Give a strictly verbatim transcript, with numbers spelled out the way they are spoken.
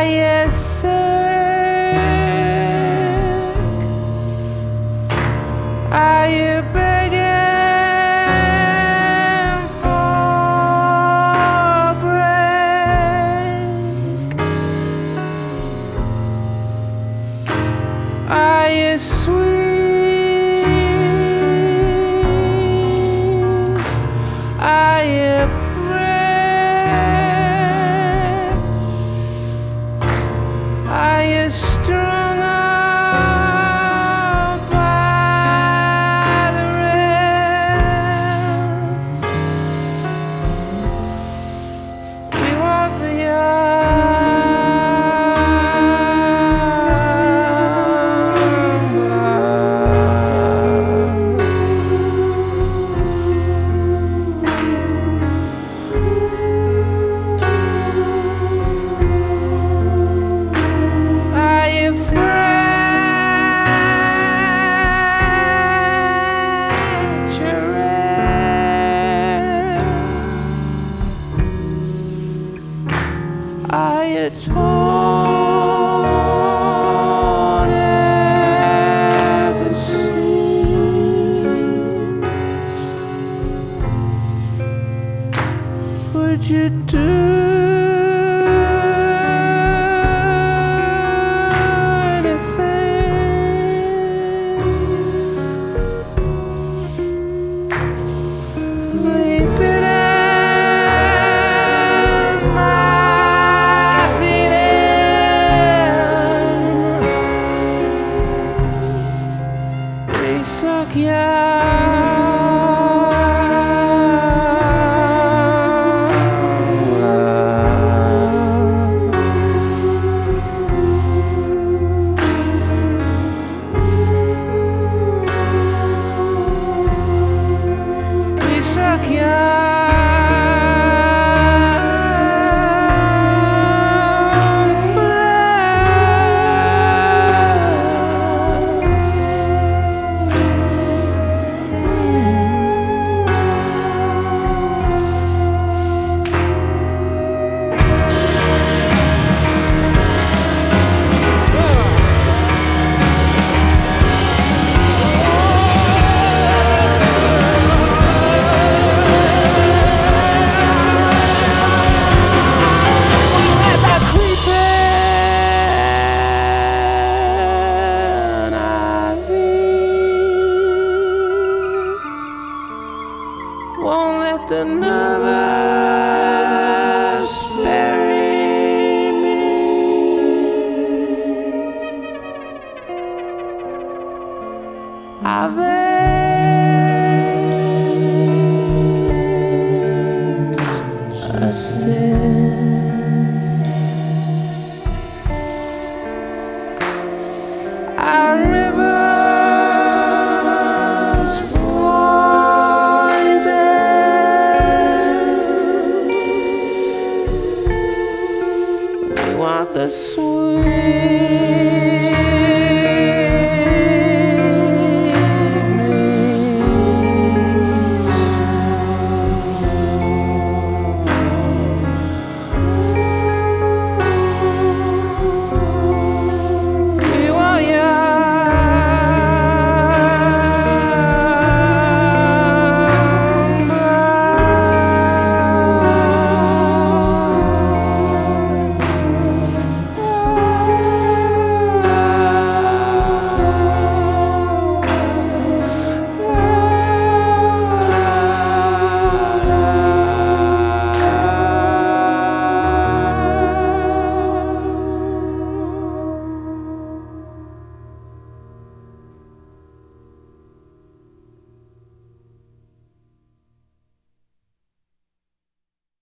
Are you sick? Are you begging for a break? Are you sweet? Are you afraid? Are you strung up by the rails? We want the young blood. Are you fractured? Are you torn at the seams? Would you do sleeping in my seat? We suck suck young won't let the nervous bury me. I've a Our rivers poison. We want the sweet